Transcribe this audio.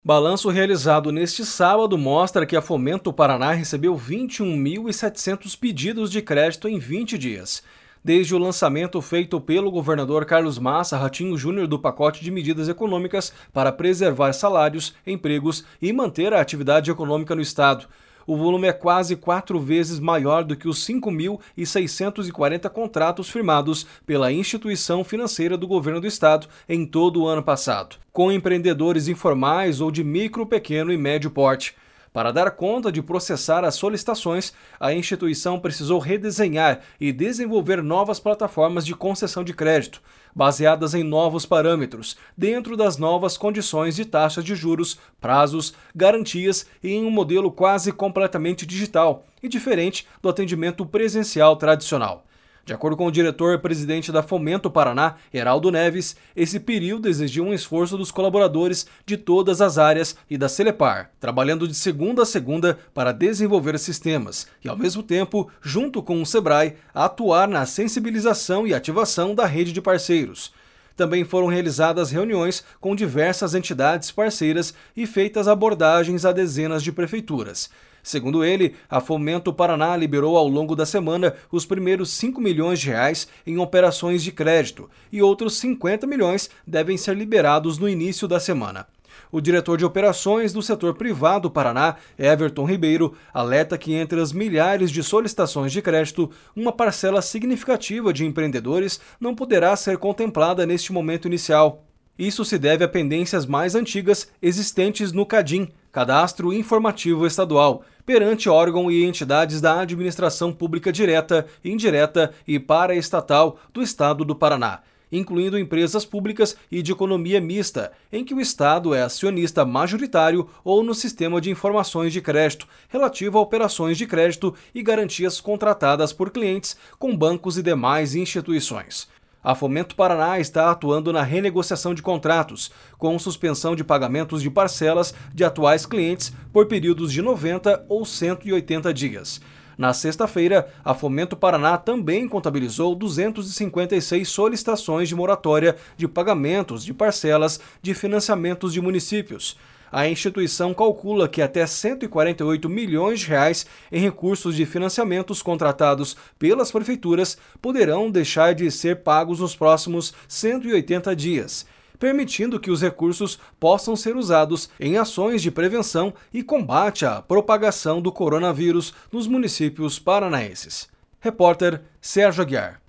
Balanço realizado neste sábado mostra que a Fomento Paraná recebeu 21.700 pedidos de crédito em 20 dias. Desde o lançamento feito pelo governador Carlos Massa Ratinho Júnior do pacote de medidas econômicas para preservar salários, empregos e manter a atividade econômica no estado. O volume é quase 4 vezes maior do que os 5.640 contratos firmados pela instituição financeira do governo do estado em todo o ano passado, com empreendedores informais ou de micro, pequeno e médio porte. Para dar conta de processar as solicitações, a instituição precisou redesenhar e desenvolver novas plataformas de concessão de crédito, baseadas em novos parâmetros, dentro das novas condições de taxas de juros, prazos, garantias e em um modelo quase completamente digital e diferente do atendimento presencial tradicional. De acordo com o diretor-presidente da Fomento Paraná, Heraldo Neves, esse período exigiu um esforço dos colaboradores de todas as áreas e da Celepar, trabalhando de segunda a segunda para desenvolver sistemas e, ao mesmo tempo, junto com o Sebrae, atuar na sensibilização e ativação da rede de parceiros. Também foram realizadas reuniões com diversas entidades parceiras e feitas abordagens a dezenas de prefeituras. Segundo ele, a Fomento Paraná liberou ao longo da semana os primeiros 5 milhões de reais em operações de crédito e outros 50 milhões devem ser liberados no início da semana. O diretor de operações do setor privado do Paraná, Everton Ribeiro, alerta que entre as milhares de solicitações de crédito, uma parcela significativa de empreendedores não poderá ser contemplada neste momento inicial. Isso se deve a pendências mais antigas existentes no CADIM, Cadastro Informativo Estadual, perante órgão e entidades da administração pública direta, indireta e paraestatal do Estado do Paraná, incluindo empresas públicas e de economia mista, em que o Estado é acionista majoritário ou no Sistema de Informações de Crédito, relativo a operações de crédito e garantias contratadas por clientes com bancos e demais instituições. A Fomento Paraná está atuando na renegociação de contratos, com suspensão de pagamentos de parcelas de atuais clientes por períodos de 90 ou 180 dias. Na sexta-feira, a Fomento Paraná também contabilizou 256 solicitações de moratória de pagamentos de parcelas de financiamentos de municípios. A instituição calcula que até 148 milhões de reais em recursos de financiamentos contratados pelas prefeituras poderão deixar de ser pagos nos próximos 180 dias, permitindo que os recursos possam ser usados em ações de prevenção e combate à propagação do coronavírus nos municípios paranaenses. Repórter Sérgio Aguiar.